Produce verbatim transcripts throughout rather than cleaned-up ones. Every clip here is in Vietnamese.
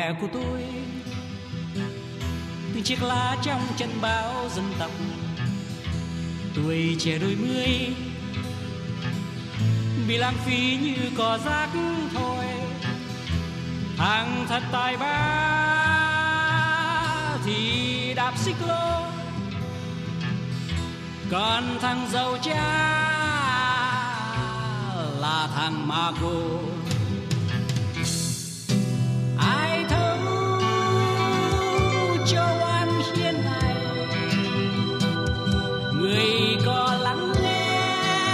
bè của tôi, từng chiếc lá trong trận bão dân tộc. Tuổi trẻ đôi mươi bị lãng phí như cỏ rác thôi. Thằng thật tài ba thì đạp xích lô, còn thằng giàu cha là thằng ma cô. Ai thấu cho oan hiên này, người có lắng nghe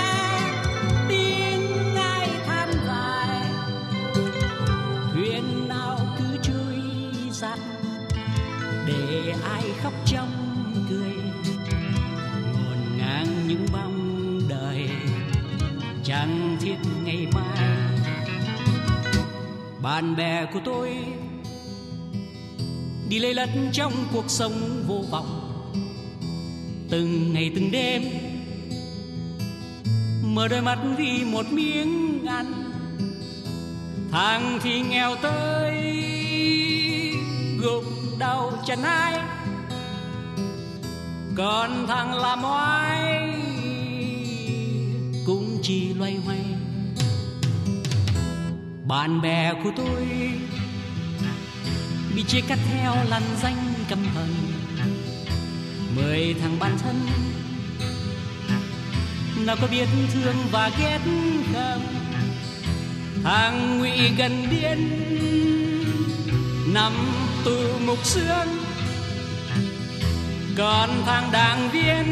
tiếng ai than dài. Thuyền nào cứ trôi dạt để ai khóc trong cười, ngổn ngang những bóng đời chẳng thiết ngày mai. Bạn bè của tôi đi lê lất trong cuộc sống vô vọng, từng ngày từng đêm mở đôi mắt vì một miếng ăn. Thằng thì nghèo tới gục đầu chân ai, còn thằng làm oai cũng chỉ loay hoay. Bạn bè của tôi bị chia cắt theo làn danh căm hận. Mười thằng bạn thân nào có biết thương và ghét không? Thằng ngụy gần điên nằm tù ngục xương, còn thằng đảng viên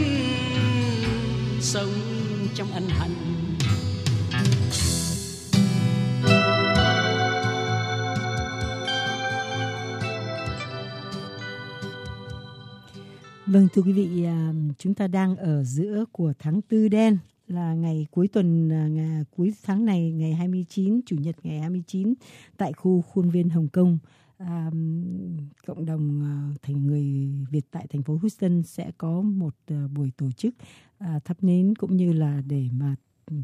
sống trong ân hận. Vâng, thưa quý vị, chúng ta đang ở giữa của tháng Tư đen, là ngày cuối tuần, ngày cuối tháng này, ngày hai mươi chín, Chủ nhật ngày hai mươi chín, tại khu khuôn viên Hồng Kông. À, cộng đồng uh, thành người Việt tại thành phố Houston sẽ có một uh, buổi tổ chức uh, thắp nến cũng như là để mà uh,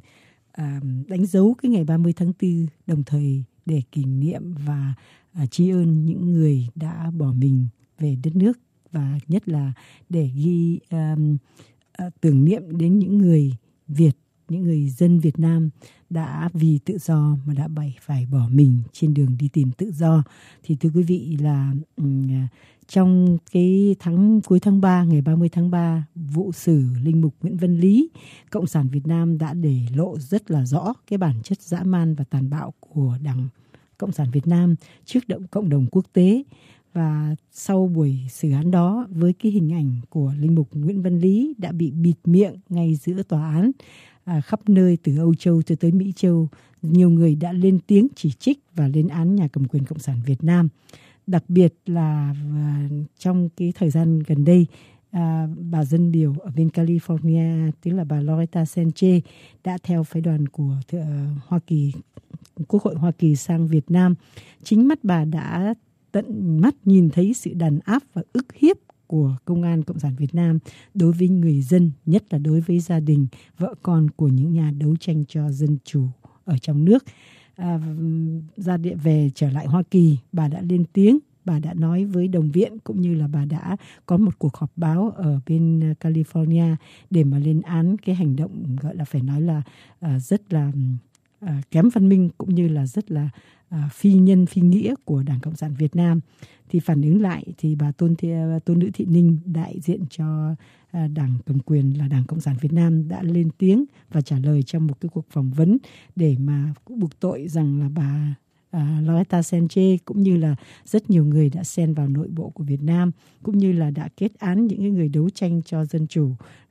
đánh dấu cái ngày ba mươi tháng tư, đồng thời để kỷ niệm và uh, tri ân những người đã bỏ mình về đất nước, và nhất là để ghi um, uh, tưởng niệm đến những người Việt, những người dân Việt Nam đã vì tự do mà đã bày phải bỏ mình trên đường đi tìm tự do. Thì thưa quý vị là um, trong cái tháng cuối tháng ba, ngày ba mươi tháng ba, vụ xử linh mục Nguyễn Văn Lý, Cộng sản Việt Nam đã để lộ rất là rõ cái bản chất dã man và tàn bạo của Đảng Cộng sản Việt Nam trước động cộng đồng quốc tế. Và sau buổi xử án đó, với cái hình ảnh của linh mục Nguyễn Văn Lý đã bị bịt miệng ngay giữa tòa án, à, khắp nơi từ Âu Châu cho tới Mỹ Châu, nhiều người đã lên tiếng chỉ trích và lên án nhà cầm quyền Cộng sản Việt Nam. Đặc biệt là à, trong cái thời gian gần đây, à, bà dân biểu ở bên California, tức là bà Loretta Sanchez, đã theo phái đoàn của uh, Hoa Kỳ, Quốc hội Hoa Kỳ sang Việt Nam. Chính mắt bà đã tận mắt nhìn thấy sự đàn áp và ức hiếp của Công an Cộng sản Việt Nam đối với người dân, nhất là đối với gia đình, vợ con của những nhà đấu tranh cho dân chủ ở trong nước. À, ra địa về trở lại Hoa Kỳ, bà đã lên tiếng, bà đã nói với đồng viện, cũng như là bà đã có một cuộc họp báo ở bên California để mà lên án cái hành động gọi là phải nói là à, rất là à, kém văn minh, cũng như là rất là À, phi nhân phi nghĩa của Đảng Cộng sản Việt Nam. Thì phản ứng lại thì bà Tôn, Thị, Tôn Nữ Thị Ninh, đại diện cho à, Đảng cầm quyền là Đảng Cộng sản Việt Nam, đã lên tiếng và trả lời trong một cái cuộc phỏng vấn để mà buộc tội rằng là bà à, Loretta Sanchez cũng như là rất nhiều người đã xen vào nội bộ của Việt Nam, cũng như là đã kết án những người đấu tranh cho dân chủ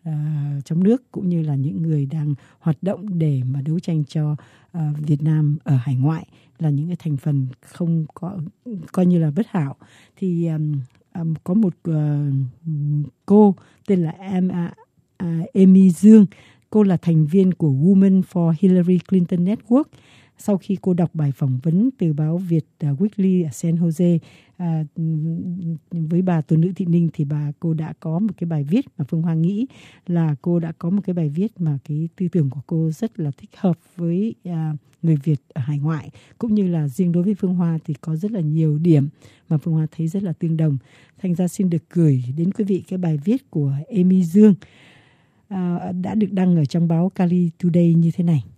à, trong nước, cũng như là những người đang hoạt động để mà đấu tranh cho à, Việt Nam ở hải ngoại, là những cái thành phần không có coi như là bất hảo. Thì um, um, có một uh, cô tên là em, uh, uh, Amy Dương. Cô là thành viên của Women for Hillary Clinton Network. sau khi cô đọc bài phỏng vấn từ báo Việt uh, Weekly ở San Jose uh, với bà Tôn Nữ Thị Ninh, thì bà cô đã có một cái bài viết mà Phương Hoa nghĩ là cô đã có một cái bài viết mà cái tư tưởng của cô rất là thích hợp với uh, người Việt ở hải ngoại, cũng như là riêng đối với Phương Hoa thì có rất là nhiều điểm mà Phương Hoa thấy rất là tương đồng. Thành ra xin được gửi đến quý vị cái bài viết của Amy Dương uh, đã được đăng ở trong báo Cali Today như thế này.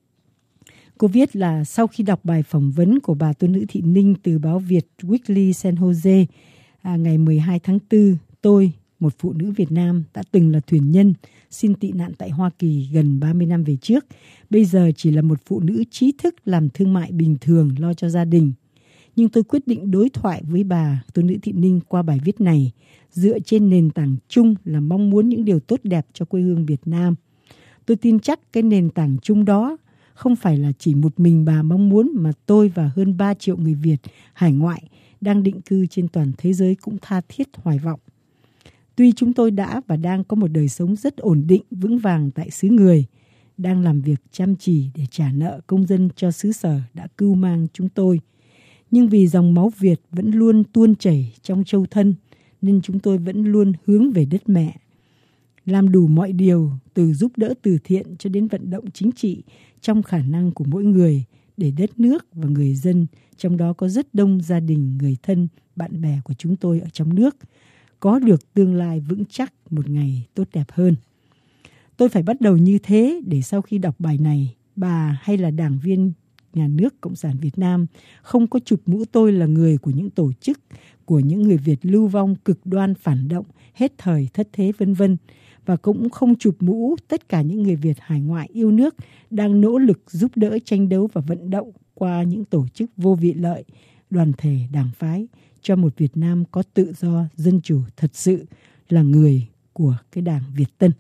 Cô viết là sau khi đọc bài phỏng vấn của bà Tôn Nữ Thị Ninh từ báo Việt Weekly San Jose à, ngày mười hai tháng tư, tôi, một phụ nữ Việt Nam đã từng là thuyền nhân, xin tị nạn tại Hoa Kỳ gần ba mươi năm về trước. Bây giờ chỉ là một phụ nữ trí thức làm thương mại bình thường lo cho gia đình. Nhưng tôi quyết định đối thoại với bà Tôn Nữ Thị Ninh qua bài viết này, dựa trên nền tảng chung là mong muốn những điều tốt đẹp cho quê hương Việt Nam. Tôi tin chắc cái nền tảng chung đó không phải là chỉ một mình bà mong muốn, mà tôi và hơn ba triệu người Việt hải ngoại đang định cư trên toàn thế giới cũng tha thiết hoài vọng. Tuy chúng tôi đã và đang có một đời sống rất ổn định, vững vàng tại xứ người, đang làm việc chăm chỉ để trả nợ công dân cho xứ sở đã cưu mang chúng tôi, nhưng vì dòng máu Việt vẫn luôn tuôn chảy trong châu thân, nên chúng tôi vẫn luôn hướng về đất mẹ. Làm đủ mọi điều, từ giúp đỡ từ thiện cho đến vận động chính trị trong khả năng của mỗi người, để đất nước và người dân, trong đó có rất đông gia đình, người thân, bạn bè của chúng tôi ở trong nước, có được tương lai vững chắc, một ngày tốt đẹp hơn. Tôi phải bắt đầu như thế để sau khi đọc bài này, bà hay là đảng viên Nhà nước Cộng sản Việt Nam không có chụp mũ tôi là người của những tổ chức, của những người Việt lưu vong, cực đoan, phản động, hết thời, thất thế vân vân, và cũng không chụp mũ tất cả những người Việt hải ngoại yêu nước đang nỗ lực giúp đỡ, tranh đấu và vận động qua những tổ chức vô vị lợi, đoàn thể, đảng phái cho một Việt Nam có tự do, dân chủ thật sự, là người của cái Đảng Việt Tân.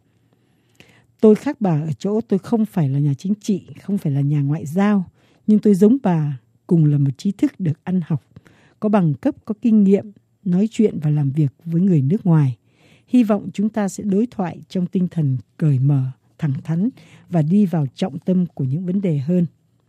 Tôi khác bà ở chỗ tôi không phải là nhà chính trị, không phải là nhà ngoại giao, nhưng tôi giống bà, cùng là một trí thức được ăn học, có bằng cấp, có kinh nghiệm, nói chuyện và làm việc với người nước ngoài. Hy vọng chúng ta sẽ đối thoại trong tinh thần cởi mở, thẳng thắn và đi vào trọng tâm của những vấn đề hơn.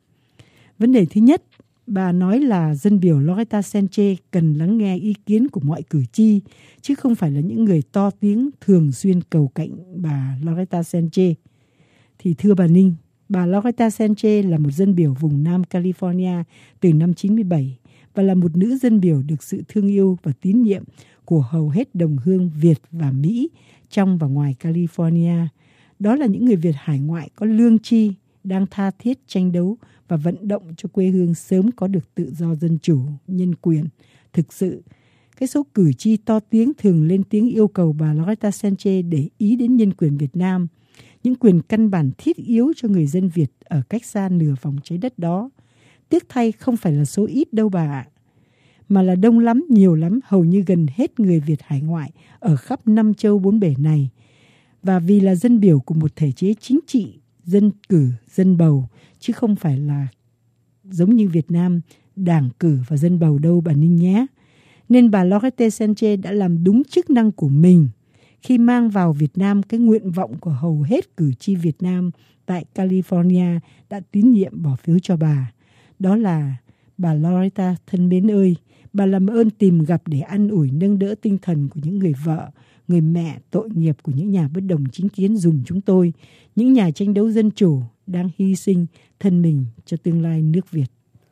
Vấn đề thứ nhất, bà nói là dân biểu Loretta Sanchez cần lắng nghe ý kiến của mọi cử tri, chứ không phải là những người to tiếng thường xuyên cầu cạnh bà Loretta Sanchez. Thì thưa bà Ninh, bà Loretta Sanchez là một dân biểu vùng Nam California từ năm chín mươi bảy và là một nữ dân biểu được sự thương yêu và tín nhiệm của hầu hết đồng hương Việt và Mỹ trong và ngoài California. Đó là những người Việt hải ngoại có lương tri, đang tha thiết tranh đấu và vận động cho quê hương sớm có được tự do, dân chủ, nhân quyền. Thực sự, cái số cử tri to tiếng thường lên tiếng yêu cầu bà Loretta Sanchez để ý đến nhân quyền Việt Nam, những quyền căn bản thiết yếu cho người dân Việt ở cách xa nửa vòng trái đất đó. Tiếc thay không phải là số ít đâu bà ạ, mà là đông lắm, nhiều lắm, hầu như gần hết người Việt hải ngoại ở khắp năm châu bốn bể này. Và vì là dân biểu của một thể chế chính trị, dân cử, dân bầu, chứ không phải là giống như Việt Nam, đảng cử và dân bầu đâu bà Ninh nhé. Nên bà Loretta Sanchez đã làm đúng chức năng của mình khi mang vào Việt Nam cái nguyện vọng của hầu hết cử tri Việt Nam tại California đã tín nhiệm bỏ phiếu cho bà. Đó là: bà Loretta thân mến ơi, bà làm ơn tìm gặp để an ủi nâng đỡ tinh thần của những người vợ, người mẹ tội nghiệp của những nhà bất đồng chính kiến dùm chúng tôi, những nhà tranh đấu dân chủ đang hy sinh thân mình cho tương lai nước Việt.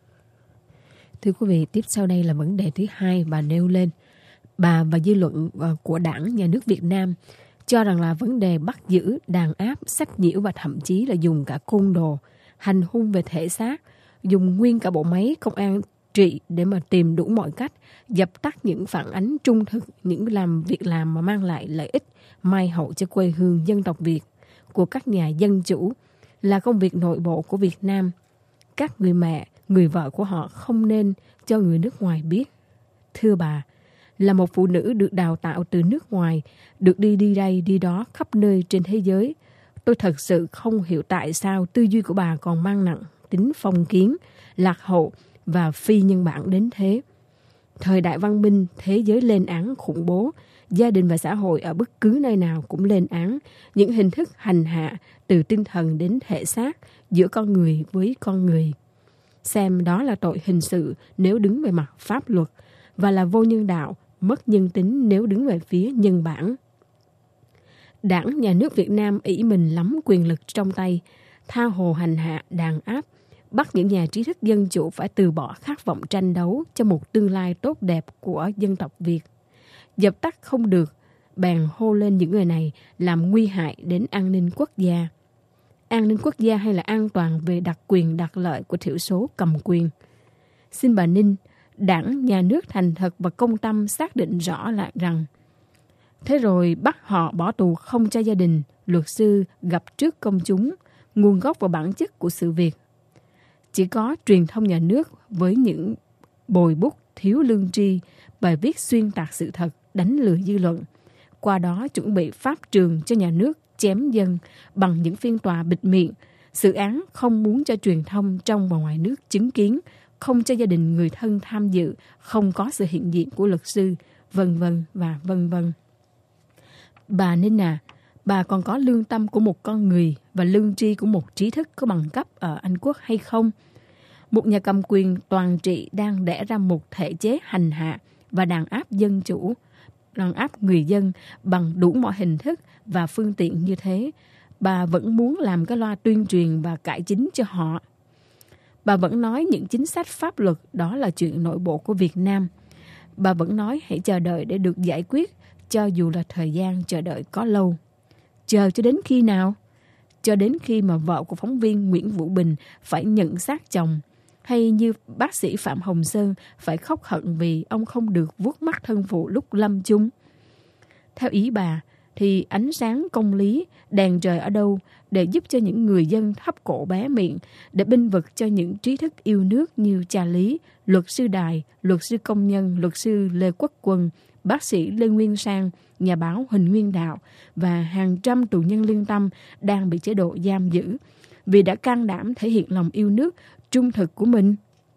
Thưa quý vị, tiếp sau đây là vấn đề thứ hai bà nêu lên. Bà và dư luận của Đảng Nhà nước Việt Nam cho rằng là vấn đề bắt giữ, đàn áp, sách nhiễu và thậm chí là dùng cả côn đồ, hành hung về thể xác, dùng nguyên cả bộ máy công an trị để mà tìm đủ mọi cách dập tắt những phản ánh trung thực, những làm việc làm mà mang lại lợi ích mai hậu cho quê hương dân tộc Việt của các nhà dân chủ là công việc nội bộ của Việt Nam. Các người mẹ, người vợ của họ không nên cho người nước ngoài biết. Thưa bà, là một phụ nữ được đào tạo từ nước ngoài, được đi đi đây đi đó khắp nơi trên thế giới, tôi thật sự không hiểu tại sao tư duy của bà còn mang nặng tính phong kiến, lạc hậu và phi nhân bản đến thế. Thời đại văn minh, thế giới lên án khủng bố, gia đình và xã hội ở bất cứ nơi nào cũng lên án những hình thức hành hạ từ tinh thần đến thể xác giữa con người với con người. xem đó là tội hình sự nếu đứng về mặt pháp luật và là vô nhân đạo, mất nhân tính nếu đứng về phía nhân bản. Đảng Nhà nước Việt Nam ỷ mình lắm quyền lực trong tay, tha hồ hành hạ, đàn áp, bắt những nhà trí thức dân chủ phải từ bỏ khát vọng tranh đấu cho một tương lai tốt đẹp của dân tộc Việt. Dập tắt không được, bèn hô lên những người này làm nguy hại đến an ninh quốc gia. An ninh quốc gia hay là an toàn về đặc quyền đặc lợi của thiểu số cầm quyền. Xin bà Ninh, Đảng Nhà nước thành thật và công tâm xác định rõ lại rằng thế rồi bắt họ bỏ tù không cho gia đình, luật sư gặp trước công chúng, nguồn gốc và bản chất của sự việc. Chỉ có truyền thông nhà nước với những bồi bút thiếu lương tri, bài viết xuyên tạc sự thật, đánh lừa dư luận, qua đó chuẩn bị pháp trường cho nhà nước chém dân bằng những phiên tòa bịt miệng, xử án không muốn cho truyền thông trong và ngoài nước chứng kiến, không cho gia đình người thân tham dự, không có sự hiện diện của luật sư, vân vân và vân vân. Bà Ninh à, bà còn có lương tâm của một con người và lương tri của một trí thức có bằng cấp ở Anh Quốc hay không? Một nhà cầm quyền toàn trị đang đẻ ra một thể chế hành hạ và đàn áp dân chủ, đàn áp người dân bằng đủ mọi hình thức và phương tiện như thế. Bà vẫn muốn làm cái loa tuyên truyền và cải chính cho họ. Bà vẫn nói những chính sách pháp luật đó là chuyện nội bộ của Việt Nam. Bà vẫn nói hãy chờ đợi để được giải quyết, cho dù là thời gian chờ đợi có lâu. Chờ cho đến khi nào? Cho đến khi mà vợ của phóng viên Nguyễn Vũ Bình phải nhận xác chồng, hay như bác sĩ Phạm Hồng Sơn phải khóc hận vì ông không được vuốt mắt thân phụ lúc lâm chung. Theo ý bà, thì ánh sáng công lý, đèn trời ở đâu để giúp cho những người dân thấp cổ bé miệng, để binh vực cho những trí thức yêu nước như cha Lý, luật sư Đài, luật sư công nhân, luật sư Lê Quốc Quân, bác sĩ Lê Nguyên Sang, nhà báo Huỳnh Nguyên Đạo và hàng trăm tù nhân lương tâm đang bị chế độ giam giữ vì đã can đảm thể hiện lòng yêu nước, trung thực của mình.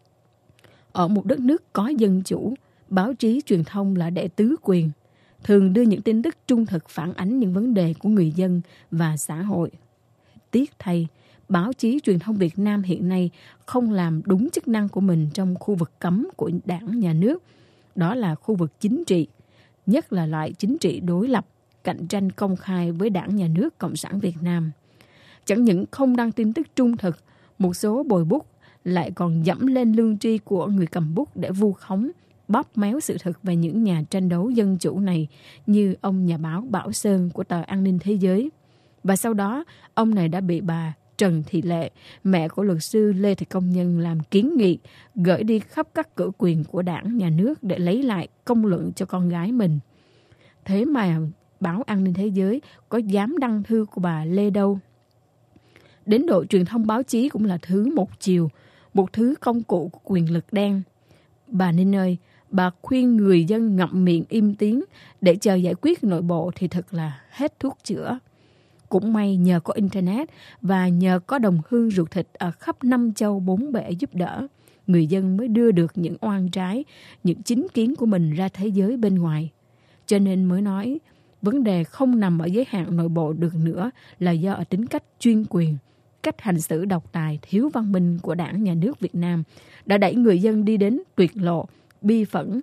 Ở một đất nước có dân chủ, báo chí truyền thông là đệ tứ quyền, thường đưa những tin tức trung thực phản ánh những vấn đề của người dân và xã hội. Tiếc thay, báo chí truyền thông Việt Nam hiện nay không làm đúng chức năng của mình trong khu vực cấm của Đảng Nhà nước, đó là khu vực chính trị, nhất là loại chính trị đối lập, cạnh tranh công khai với Đảng Nhà nước Cộng sản Việt Nam. Chẳng những không đăng tin tức trung thực, một số bồi bút lại còn dẫm lên lương tri của người cầm bút để vu khống, bóp méo sự thật về những nhà tranh đấu dân chủ này, như ông nhà báo Bảo Sơn của tờ An ninh Thế giới. Và sau đó, ông này đã bị bà Trần Thị Lệ, mẹ của luật sư Lê Thị Công Nhân làm kiến nghị, gửi đi khắp các cửa quyền của Đảng Nhà nước để lấy lại công luận cho con gái mình. Thế mà báo An ninh Thế giới có dám đăng thư của bà Lê đâu. Đến độ truyền thông báo chí cũng là thứ một chiều, một thứ công cụ của quyền lực đen. Bà Ninh ơi, bà khuyên người dân ngậm miệng im tiếng để chờ giải quyết nội bộ thì thật là hết thuốc chữa. Cũng may nhờ có Internet và nhờ có đồng hương ruột thịt ở khắp năm châu bốn bể giúp đỡ, người dân mới đưa được những oan trái, những chính kiến của mình ra thế giới bên ngoài. Cho nên mới nói, vấn đề không nằm ở giới hạn nội bộ được nữa là do ở tính cách chuyên quyền, cách hành xử độc tài, thiếu văn minh của Đảng Nhà nước Việt Nam đã đẩy người dân đi đến tuyệt lộ, bi phẫn,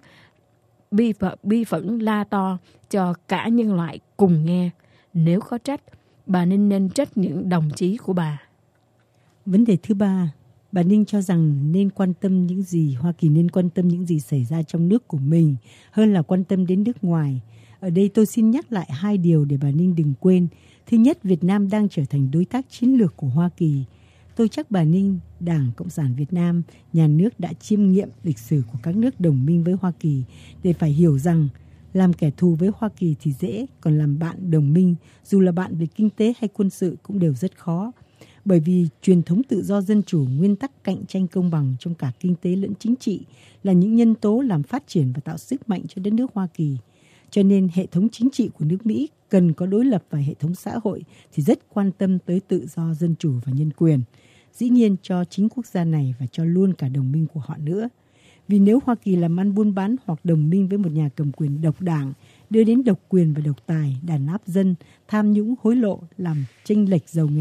bi phẫn, bi phẫn la to cho cả nhân loại cùng nghe. Nếu có trách, bà Ninh nên trách những đồng chí của bà. Vấn đề thứ ba, bà Ninh cho rằng nên quan tâm những gì, Hoa Kỳ nên quan tâm những gì xảy ra trong nước của mình hơn là quan tâm đến nước ngoài. Ở đây tôi xin nhắc lại hai điều để bà Ninh đừng quên. Thứ nhất, Việt Nam đang trở thành đối tác chiến lược của Hoa Kỳ. Tôi chắc bà Ninh, Đảng Cộng sản Việt Nam, nhà nước đã chiêm nghiệm lịch sử của các nước đồng minh với Hoa Kỳ để phải hiểu rằng làm kẻ thù với Hoa Kỳ thì dễ, còn làm bạn đồng minh, dù là bạn về kinh tế hay quân sự cũng đều rất khó. Bởi vì truyền thống tự do dân chủ, nguyên tắc cạnh tranh công bằng trong cả kinh tế lẫn chính trị là những nhân tố làm phát triển và tạo sức mạnh cho đất nước Hoa Kỳ. Cho nên hệ thống chính trị của nước Mỹ cần có đối lập và hệ thống xã hội thì rất quan tâm tới tự do, dân chủ và nhân quyền. Dĩ nhiên cho chính quốc gia này và cho luôn cả đồng minh của họ nữa. Vì nếu Hoa Kỳ làm ăn buôn bán hoặc đồng minh với một nhà cầm quyền độc đảng, đưa đến độc quyền và độc tài, đàn áp dân, tham nhũng hối lộ, làm chênh lệch giàu nghèo,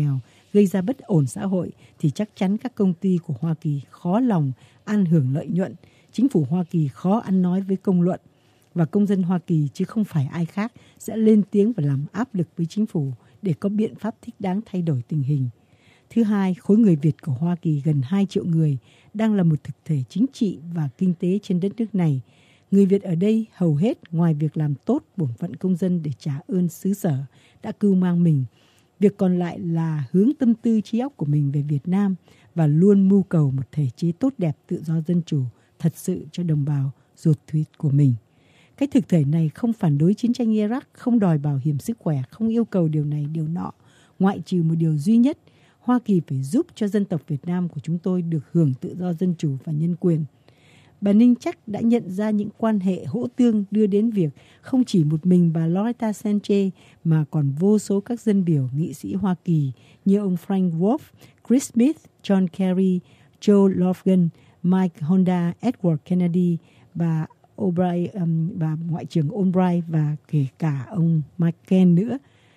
gây ra bất ổn xã hội thì chắc chắn các công ty của Hoa Kỳ khó lòng ăn hưởng lợi nhuận. Chính phủ Hoa Kỳ khó ăn nói với công luận, và công dân Hoa Kỳ chứ không phải ai khác sẽ lên tiếng và làm áp lực với chính phủ để có biện pháp thích đáng thay đổi tình hình. Thứ hai, khối người Việt của Hoa Kỳ gần hai triệu người đang là một thực thể chính trị và kinh tế trên đất nước này. Người Việt ở đây hầu hết ngoài việc làm tốt bổn phận công dân để trả ơn xứ sở đã cưu mang mình, việc còn lại là hướng tâm tư trí óc của mình về Việt Nam và luôn mưu cầu một thể chế tốt đẹp, tự do, dân chủ thật sự cho đồng bào ruột thịt của mình. Cái thực thể này không phản đối chiến tranh Iraq, không đòi bảo hiểm sức khỏe, không yêu cầu điều này điều nọ, ngoại trừ một điều duy nhất: Hoa Kỳ phải giúp cho dân tộc Việt Nam của chúng tôi được hưởng tự do, dân chủ và nhân quyền. Bà Ninh chắc đã nhận ra những quan hệ hỗ tương đưa đến việc không chỉ một mình bà Loretta Sanchez mà còn vô số các dân biểu nghị sĩ Hoa Kỳ như ông Frank Wolf, Chris Smith, John Kerry, Joe Logan, Mike Honda, Edward Kennedy, bà O'Brien, um, bà Ngoại trưởng Albright và kể cả ông McCain nữa,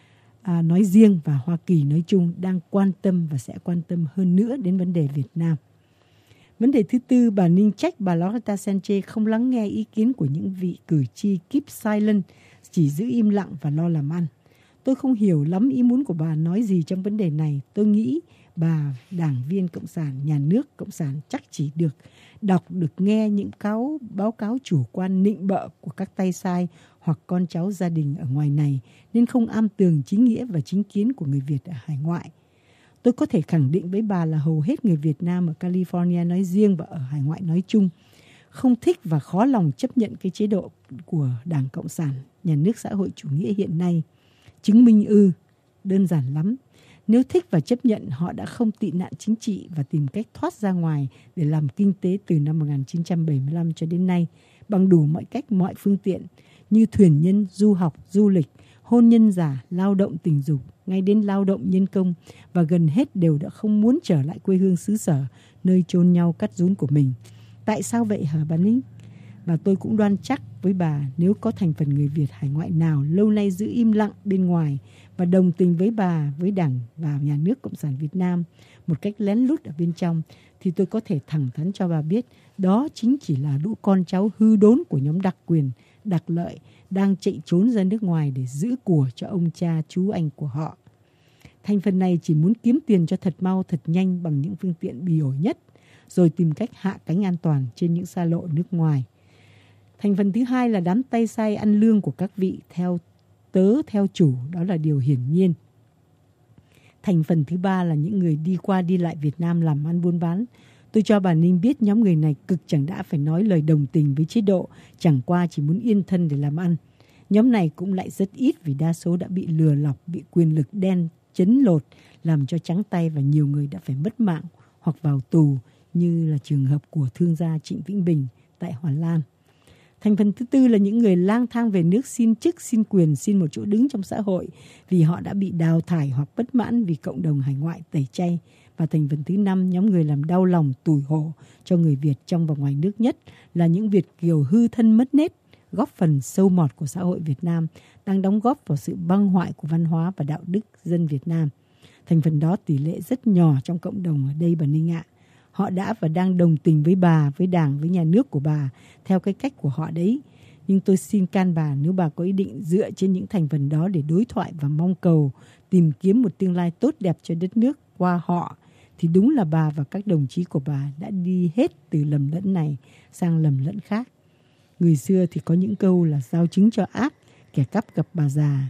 à, nói riêng và Hoa Kỳ nói chung đang quan tâm và sẽ quan tâm hơn nữa đến vấn đề Việt Nam. Vấn đề thứ tư, bà Ninh trách bà Loretta Sanchez không lắng nghe ý kiến của những vị cử tri keep silent, chỉ giữ im lặng và lo làm ăn. Tôi không hiểu lắm ý muốn của bà nói gì trong vấn đề này. Tôi nghĩ bà đảng viên Cộng sản, nhà nước Cộng sản chắc chỉ được đọc, được nghe những cáo, báo cáo chủ quan nịnh bợ của các tay sai hoặc con cháu gia đình ở ngoài này, nên không am tường chính nghĩa và chính kiến của người Việt ở hải ngoại. Tôi có thể khẳng định với bà là hầu hết người Việt Nam ở California nói riêng và ở hải ngoại nói chung không thích và khó lòng chấp nhận cái chế độ của Đảng Cộng sản, nhà nước xã hội chủ nghĩa hiện nay. Chứng minh ư? Đơn giản lắm. Nếu thích và chấp nhận, họ đã không tị nạn chính trị và tìm cách thoát ra ngoài để làm kinh tế từ năm một nghìn chín trăm bảy mươi lăm cho đến nay bằng đủ mọi cách, mọi phương tiện như thuyền nhân, du học, du lịch, hôn nhân giả, lao động tình dục, ngay đến lao động nhân công, và gần hết đều đã không muốn trở lại quê hương xứ sở, nơi chôn nhau cắt rốn của mình. Tại sao vậy hả bà Ninh? Và tôi cũng đoan chắc với bà, nếu có thành phần người Việt hải ngoại nào lâu nay giữ im lặng bên ngoài và đồng tình với bà, với Đảng và nhà nước Cộng sản Việt Nam một cách lén lút ở bên trong, thì tôi có thể thẳng thắn cho bà biết đó chính chỉ là lũ con cháu hư đốn của nhóm đặc quyền, đặc lợi đang chạy trốn ra nước ngoài để giữ của cho ông cha chú anh của họ. Thành phần này chỉ muốn kiếm tiền cho thật mau, thật nhanh bằng những phương tiện bỉ ổi nhất, rồi tìm cách hạ cánh an toàn trên những xa lộ nước ngoài. Thành phần thứ hai là đám tay sai ăn lương của các vị theo tớ, theo chủ, đó là điều hiển nhiên. Thành phần thứ ba là những người đi qua đi lại Việt Nam làm ăn buôn bán. Tôi cho bà Ninh biết nhóm người này cực chẳng đã phải nói lời đồng tình với chế độ, chẳng qua chỉ muốn yên thân để làm ăn. Nhóm này cũng lại rất ít vì đa số đã bị lừa lọc, bị quyền lực đen chấn lột, làm cho trắng tay và nhiều người đã phải mất mạng hoặc vào tù, như là trường hợp của thương gia Trịnh Vĩnh Bình tại Hòa Lan. Thành phần thứ tư là những người lang thang về nước xin chức, xin quyền, xin một chỗ đứng trong xã hội vì họ đã bị đào thải hoặc bất mãn vì cộng đồng hải ngoại tẩy chay. Và thành phần thứ năm, nhóm người làm đau lòng, tủi hổ cho người Việt trong và ngoài nước, nhất là những Việt kiều hư thân mất nết, góp phần sâu mọt của xã hội Việt Nam, đang đóng góp vào sự băng hoại của văn hóa và đạo đức dân Việt Nam. Thành phần đó tỷ lệ rất nhỏ trong cộng đồng ở đây bà Ninh ạ. Họ đã và đang đồng tình với bà, với Đảng, với nhà nước của bà theo cái cách của họ đấy. Nhưng tôi xin can bà, nếu bà có ý định dựa trên những thành phần đó để đối thoại và mong cầu tìm kiếm một tương lai tốt đẹp cho đất nước qua họ, thì đúng là bà và các đồng chí của bà đã đi hết từ lầm lẫn này sang lầm lẫn khác. Người xưa thì có những câu là giao chứng cho ác, kẻ cắp gặp bà già,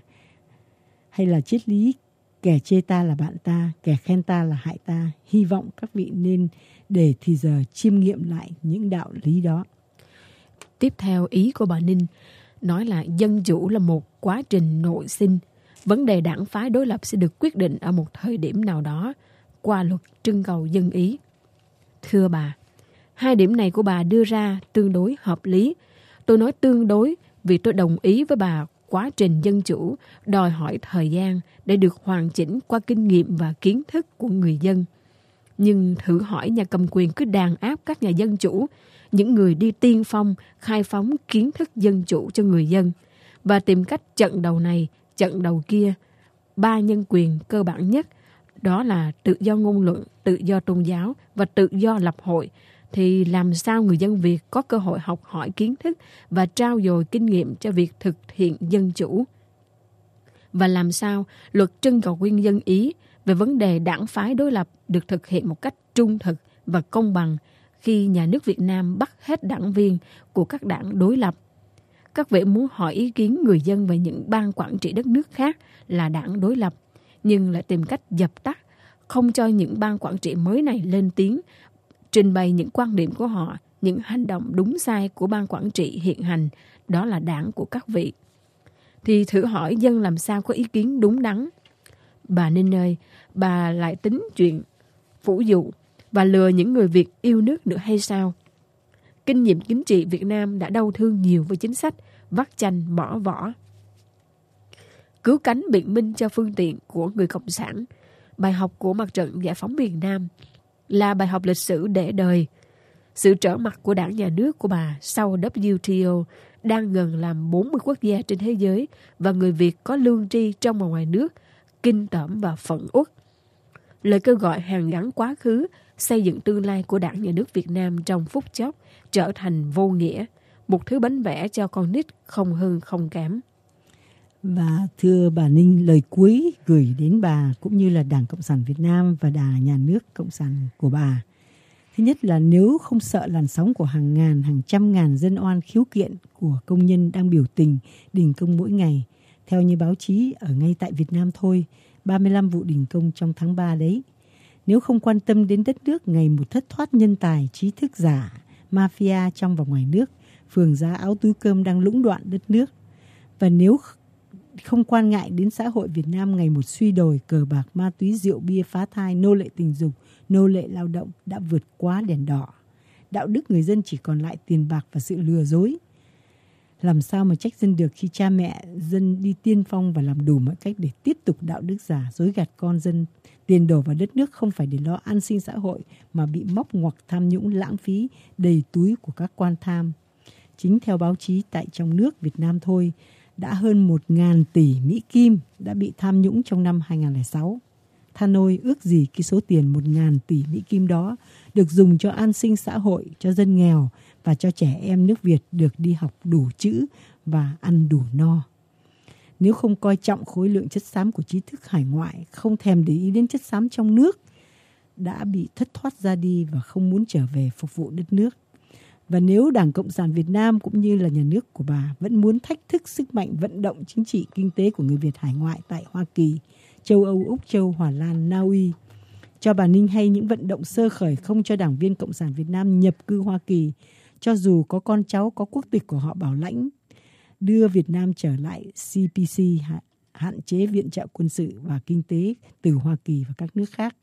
hay là triết lý kẻ chê ta là bạn ta, kẻ khen ta là hại ta. Hy vọng các vị nên để thì giờ chiêm nghiệm lại những đạo lý đó. Tiếp theo, ý của bà Ninh nói là dân chủ là một quá trình nội sinh. Vấn đề đảng phái đối lập sẽ được quyết định ở một thời điểm nào đó qua luật trưng cầu dân ý. Thưa bà, hai điểm này của bà đưa ra tương đối hợp lý. Tôi nói tương đối vì tôi đồng ý với bà, quá trình dân chủ đòi hỏi thời gian để được hoàn chỉnh qua kinh nghiệm và kiến thức của người dân. Nhưng thử hỏi nhà cầm quyền cứ đàn áp các nhà dân chủ, những người đi tiên phong, khai phóng kiến thức dân chủ cho người dân, và tìm cách chặn đầu này, chặn đầu kia. Ba nhân quyền cơ bản nhất đó là tự do ngôn luận, tự do tôn giáo và tự do lập hội, thì làm sao người dân Việt có cơ hội học hỏi kiến thức và trao dồi kinh nghiệm cho việc thực hiện dân chủ? Và làm sao luật trưng cầu nguyên dân Ý về vấn đề đảng phái đối lập được thực hiện một cách trung thực và công bằng khi nhà nước Việt Nam bắt hết đảng viên của các đảng đối lập? Các vị muốn hỏi ý kiến người dân về những ban quản trị đất nước khác là đảng đối lập, nhưng lại tìm cách dập tắt, không cho những ban quản trị mới này lên tiếng, trình bày những quan điểm của họ, những hành động đúng sai của ban quản trị hiện hành, đó là đảng của các vị. Thì thử hỏi dân làm sao có ý kiến đúng đắn? Bà Ninh ơi, bà lại tính chuyện phủ dụ và lừa những người Việt yêu nước nữa hay sao? Kinh nghiệm chính trị Việt Nam đã đau thương nhiều với chính sách vắt chanh bỏ vỏ, cứu cánh biện minh cho phương tiện của người Cộng sản. Bài học của Mặt trận Giải phóng miền Nam là bài học lịch sử để đời. Sự trở mặt của đảng nhà nước của bà sau W T O đang gần làm bốn mươi quốc gia trên thế giới và người Việt có lương tri trong và ngoài nước kinh tởm và phẫn uất. Lời kêu gọi hàn gắn quá khứ, xây dựng tương lai của đảng nhà nước Việt Nam trong phút chốc trở thành vô nghĩa, một thứ bánh vẽ cho con nít không hơn không kém. Và thưa bà Ninh, lời cuối gửi đến bà cũng như là Đảng Cộng sản Việt Nam và Đảng Nhà nước Cộng sản của bà. Thứ nhất là nếu không sợ làn sóng của hàng ngàn, hàng trăm ngàn dân oan khiếu kiện của công nhân đang biểu tình, đình công mỗi ngày. Theo như báo chí ở ngay tại Việt Nam thôi, ba mươi lăm vụ đình công trong tháng ba đấy. Nếu không quan tâm đến đất nước ngày một thất thoát nhân tài, trí thức giả, mafia trong và ngoài nước, phường giá áo túi cơm đang lũng đoạn đất nước. Và nếu không quan ngại đến xã hội Việt Nam ngày một suy đồi, cờ bạc, ma túy, rượu bia, phá thai, nô lệ tình dục, nô lệ lao động đã vượt quá đèn đỏ. Đạo đức người dân chỉ còn lại tiền bạc và sự lừa dối. Làm sao mà trách dân được khi cha mẹ dân đi tiên phong và làm đủ mọi cách để tiếp tục đạo đức giả, dối gạt con dân. Tiền đổ vào đất nước không phải để lo an sinh xã hội mà bị móc ngoặc tham nhũng lãng phí đầy túi của các quan tham. Chính theo báo chí tại trong nước Việt Nam thôi, đã hơn một nghìn tỷ Mỹ Kim đã bị tham nhũng trong năm hai nghìn không trăm lẻ sáu. Tha nôi ước gì cái số tiền một nghìn tỷ Mỹ Kim đó được dùng cho an sinh xã hội, cho dân nghèo và cho trẻ em nước Việt được đi học đủ chữ và ăn đủ no. Nếu không coi trọng khối lượng chất xám của trí thức hải ngoại, không thèm để ý đến chất xám trong nước, đã bị thất thoát ra đi và không muốn trở về phục vụ đất nước. Và nếu Đảng Cộng sản Việt Nam cũng như là nhà nước của bà vẫn muốn thách thức sức mạnh vận động chính trị kinh tế của người Việt hải ngoại tại Hoa Kỳ, châu Âu, Úc Châu, Hà Lan, Na Uy, cho bà Ninh hay những vận động sơ khởi không cho đảng viên Cộng sản Việt Nam nhập cư Hoa Kỳ, cho dù có con cháu có quốc tịch của họ bảo lãnh, đưa Việt Nam trở lại C P C, hạn chế viện trợ quân sự và kinh tế từ Hoa Kỳ và các nước khác.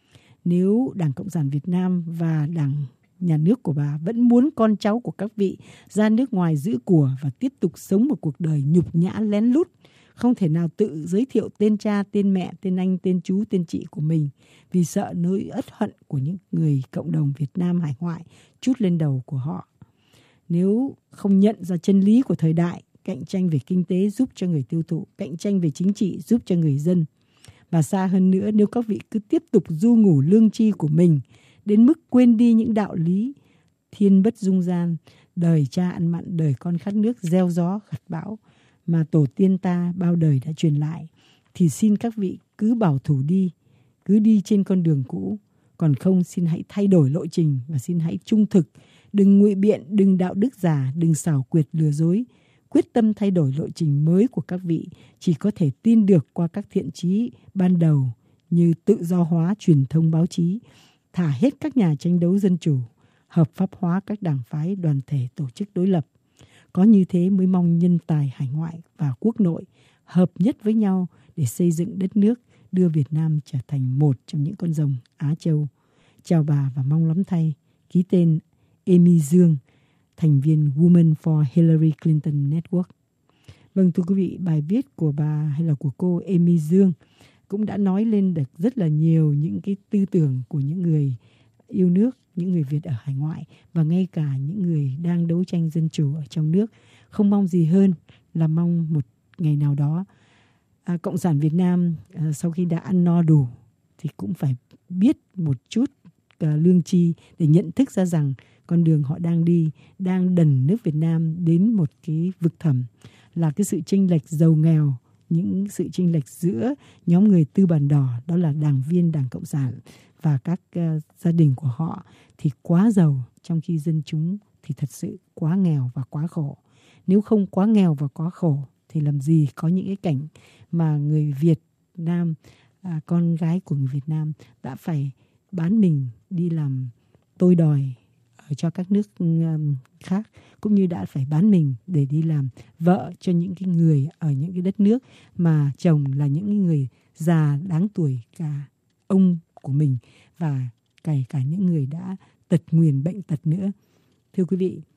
Nếu Đảng Cộng sản Việt Nam và Đảng nhà nước của bà vẫn muốn con cháu của các vị ra nước ngoài giữ của và tiếp tục sống một cuộc đời nhục nhã lén lút, không thể nào tự giới thiệu tên cha, tên mẹ, tên anh, tên chú, tên chị của mình vì sợ nỗi uất hận của những người cộng đồng Việt Nam hải ngoại trút lên đầu của họ. Nếu không nhận ra chân lý của thời đại, cạnh tranh về kinh tế giúp cho người tiêu thụ, cạnh tranh về chính trị giúp cho người dân. Và xa hơn nữa, nếu các vị cứ tiếp tục du ngủ lương tri của mình đến mức quên đi những đạo lý thiên bất dung gian, đời cha ăn mặn, đời con khát nước, gieo gió gặt bão mà tổ tiên ta bao đời đã truyền lại, thì xin các vị cứ bảo thủ đi, cứ đi trên con đường cũ. Còn không, xin hãy thay đổi lộ trình và xin hãy trung thực, đừng ngụy biện, đừng đạo đức giả, đừng xảo quyệt lừa dối. Quyết tâm thay đổi lộ trình mới của các vị chỉ có thể tin được qua các thiện chí ban đầu như tự do hóa truyền thông báo chí, thả hết các nhà tranh đấu dân chủ, hợp pháp hóa các đảng phái, đoàn thể, tổ chức đối lập. Có như thế mới mong nhân tài hải ngoại và quốc nội hợp nhất với nhau để xây dựng đất nước, đưa Việt Nam trở thành một trong những con rồng Á Châu. Chào bà và mong lắm thay. Ký tên Amy Dương, thành viên Women for Hillary Clinton Network. Vâng, thưa quý vị, bài viết của bà hay là của cô Amy Dương cũng đã nói lên được rất là nhiều những cái tư tưởng của những người yêu nước, những người Việt ở hải ngoại và ngay cả những người đang đấu tranh dân chủ ở trong nước. Không mong gì hơn là mong một ngày nào đó à, Cộng sản Việt Nam à, sau khi đã ăn no đủ thì cũng phải biết một chút uh, lương tri để nhận thức ra rằng con đường họ đang đi đang đần nước Việt Nam đến một cái vực thẳm, là cái sự chênh lệch giàu nghèo, những sự chênh lệch giữa nhóm người tư bản đỏ, đó là đảng viên Đảng Cộng sản và các uh, gia đình của họ thì quá giàu, trong khi dân chúng thì thật sự quá nghèo và quá khổ. Nếu không quá nghèo và quá khổ thì làm gì có những cái cảnh mà người Việt Nam, à, con gái của người Việt Nam đã phải bán mình đi làm tôi đòi ở cho các nước um, khác, cũng như đã phải bán mình để đi làm vợ cho những cái người ở những cái đất nước mà chồng là những cái người già đáng tuổi cả ông của mình, và kể cả những người đã tật nguyền bệnh tật nữa. Thưa quý vị,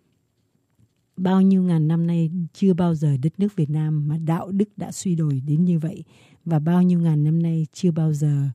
bao nhiêu ngàn năm nay chưa bao giờ đất nước Việt Nam mà đạo đức đã suy đồi đến như vậy, và bao nhiêu ngàn năm nay chưa bao giờ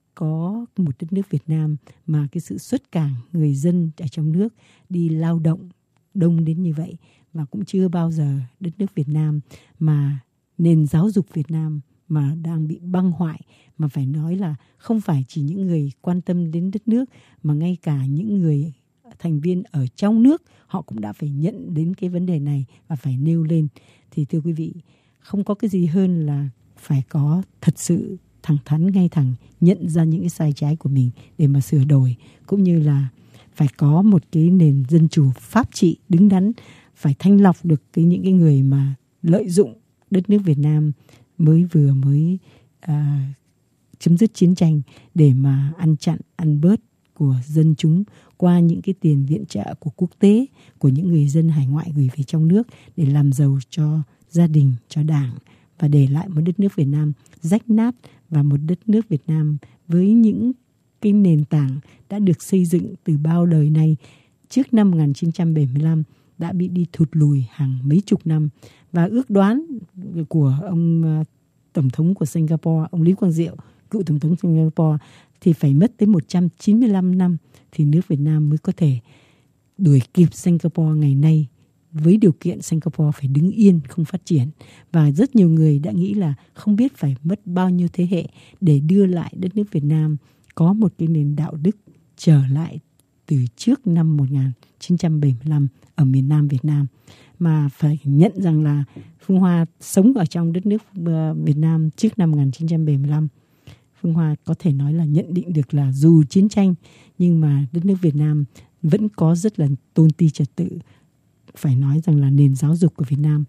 có một đất nước Việt Nam mà cái sự xuất cảng người dân ở trong nước đi lao động đông đến như vậy, và cũng chưa bao giờ đất nước Việt Nam mà nền giáo dục Việt Nam mà đang bị băng hoại, mà phải nói là không phải chỉ những người quan tâm đến đất nước mà ngay cả những người thành viên ở trong nước họ cũng đã phải nhận đến cái vấn đề này và phải nêu lên. Thì thưa quý vị, không có cái gì hơn là phải có thật sự thẳng thắn, ngay thẳng, nhận ra những cái sai trái của mình để mà sửa đổi, cũng như là phải có một cái nền dân chủ pháp trị đứng đắn, phải thanh lọc được cái những cái người mà lợi dụng đất nước Việt Nam mới vừa mới à, chấm dứt chiến tranh để mà ăn chặn, ăn bớt của dân chúng qua những cái tiền viện trợ của quốc tế, của những người dân hải ngoại gửi về trong nước để làm giàu cho gia đình, cho đảng, và để lại một đất nước Việt Nam rách nát, và một đất nước Việt Nam với những cái nền tảng đã được xây dựng từ bao đời nay trước năm một nghìn chín trăm bảy mươi lăm đã bị đi thụt lùi hàng mấy chục năm. Và ước đoán của ông Tổng thống của Singapore, ông Lý Quang Diệu, cựu Tổng thống Singapore, thì phải mất tới một trăm chín mươi lăm năm thì nước Việt Nam mới có thể đuổi kịp Singapore ngày nay, với điều kiện Singapore phải đứng yên không phát triển. Và rất nhiều người đã nghĩ là không biết phải mất bao nhiêu thế hệ để đưa lại đất nước Việt Nam có một cái nền đạo đức trở lại từ trước năm một nghìn chín trăm bảy mươi lăm ở miền Nam Việt Nam. Mà phải nhận rằng là Phương Hoa sống ở trong đất nước Việt Nam trước năm một nghìn chín trăm bảy mươi lăm. Phương Hoa có thể nói là nhận định được là dù chiến tranh nhưng mà đất nước Việt Nam vẫn có rất là tôn ti trật tự. Phải nói rằng là nền giáo dục của Việt Nam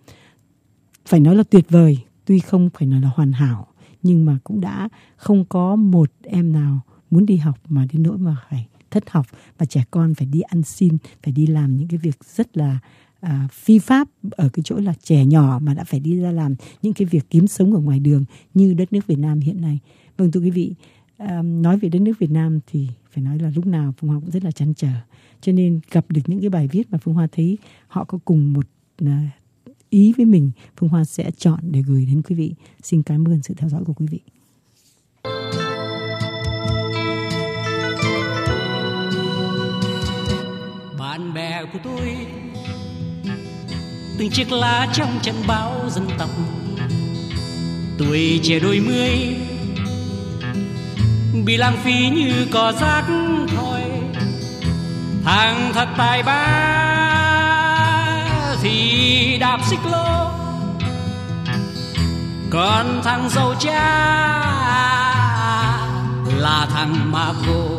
phải nói là tuyệt vời, tuy không phải nói là hoàn hảo, nhưng mà cũng đã không có một em nào muốn đi học mà đến nỗi mà phải thất học, và trẻ con phải đi ăn xin, phải đi làm những cái việc rất là à, phi pháp ở cái chỗ là trẻ nhỏ mà đã phải đi ra làm những cái việc kiếm sống ở ngoài đường như đất nước Việt Nam hiện nay. Vâng, thưa quý vị, à, nói về đất nước Việt Nam thì phải nói là lúc nào Phương Hoa cũng rất là trăn trở. Cho nên gặp được những cái bài viết mà Phương Hoa thấy họ có cùng một à, ý với mình, Phương Hoa sẽ chọn để gửi đến quý vị. Xin cảm ơn sự theo dõi của quý vị. Bạn bè của tôi từng chiếc lá trong trận bão dân tộc, tuổi trẻ đôi mươi bị lãng phí như cỏ rác thôi. Thằng thật tài ba thì đạp xích lô, còn thằng giàu cha là thằng ma vô.